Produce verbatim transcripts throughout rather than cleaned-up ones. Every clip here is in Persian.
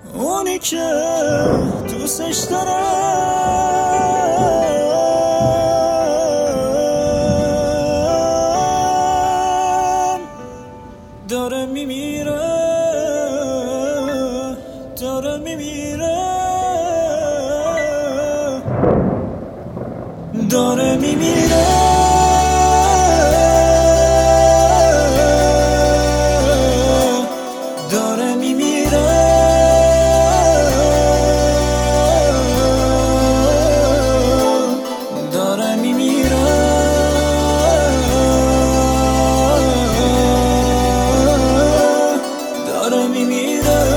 اونی که دوستش دارم داره میمیره، داره میمیره، داره میمیره، داره میمیره، داره میمیره، داره میمیره.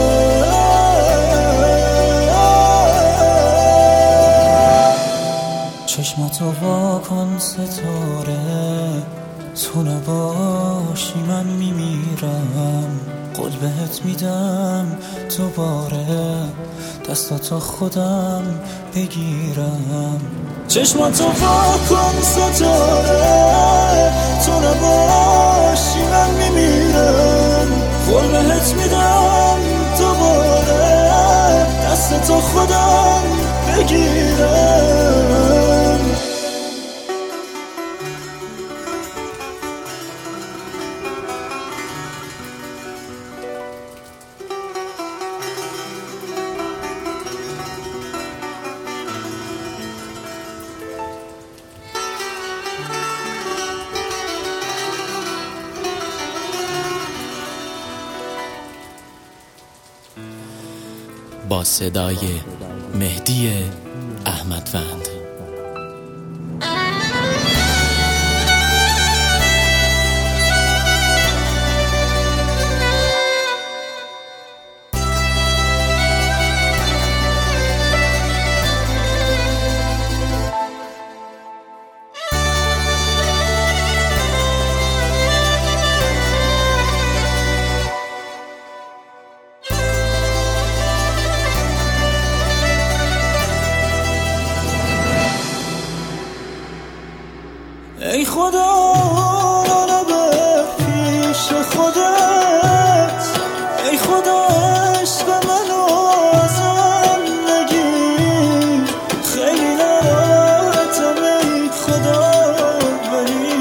چشماتو وا کن ستاره، تو نباشی من میمیرم. قول بهت میدم دوباره دستاتو خودم بگیرم. چشماتو وا کن ستاره، تو نباشی من میمیرم. قول بهت میدم دوباره دستاتو خودم بگیرم. با صدای مهدی احمدوند. ای خدا منو بر پیش خودت، ای خدا عشق منو ازم نگیر. خیلی ناراحتم ای خدا، ولی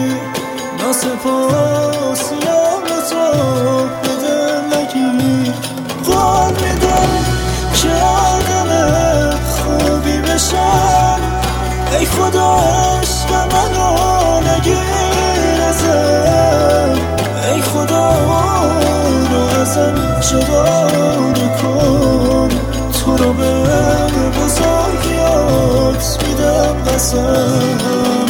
ناسپاسیم تو به دل نگیر. قول میدم که آدم خوبی بشم، ای خدا عشق منو نگیر ازم. ای خدا رو ازم جدا نکن، تو رو به بزرگیات میدم قسم.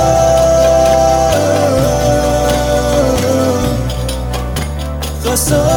قسم، قسم.